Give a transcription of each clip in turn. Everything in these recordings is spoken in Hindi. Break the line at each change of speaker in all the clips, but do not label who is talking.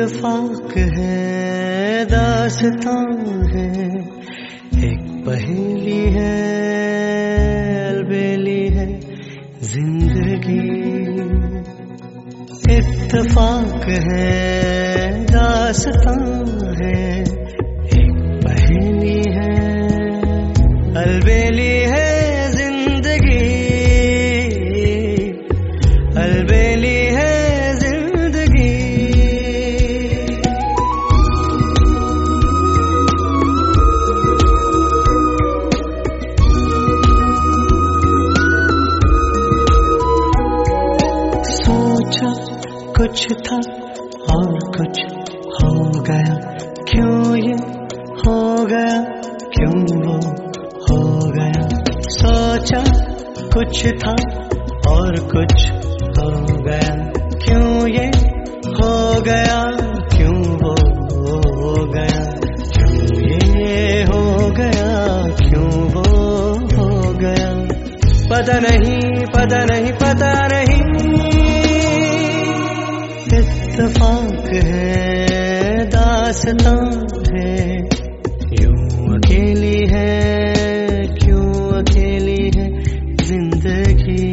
इत्तेफाक है, दास्तां है, एक पहेली है, अलबेली है जिंदगी। इत्तेफाक है, दास्तां है, एक पहेली है, अलबेली है जिंदगी, अलबेली है जिंदगी। सोचा कुछ था और कुछ हो गया, क्यों ये हो गया, क्यों वो हो गया। सोचा कुछ था और कुछ हो गया, क्यों ये हो गया, क्यों वो हो गया, क्यों ये हो गया, क्यों वो हो गया। पता नहीं, पता नहीं, पता नहीं। इत्तेफाक है, दास्तां है, यूं अकेली है, क्यों अकेली है जिंदगी,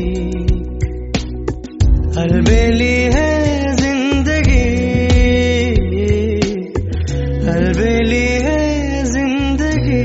अलबेली है जिंदगी, अलबेली है जिंदगी।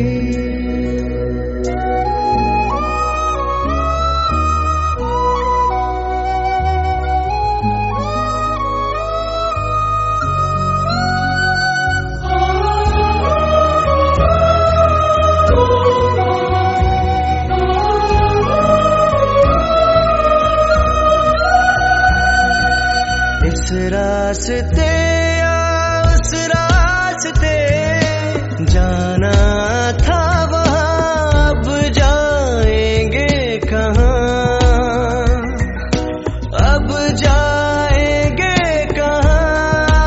इस रास्ते या उस रास्ते जाना था, वहाँ अब जाएंगे कहाँ, अब जाएंगे कहाँ।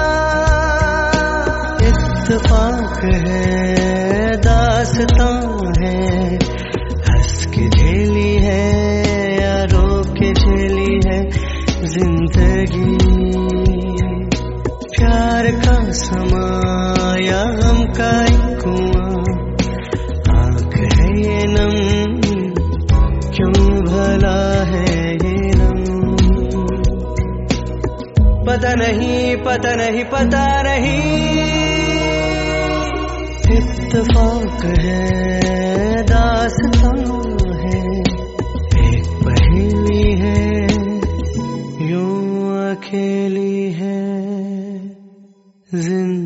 इत्तेफाक है, दास्तां है, हंस के झेली है या रो के झेली है जिंदगी। प्यार का समाया हम का एक कुआं, आँख है ये नम, क्यों भला है ये नम। पता नहीं, पता नहीं, पता नहीं। इत्तेफाक है, दास्तां है, एक पहेली है, यूं अकेली है जिंदगी।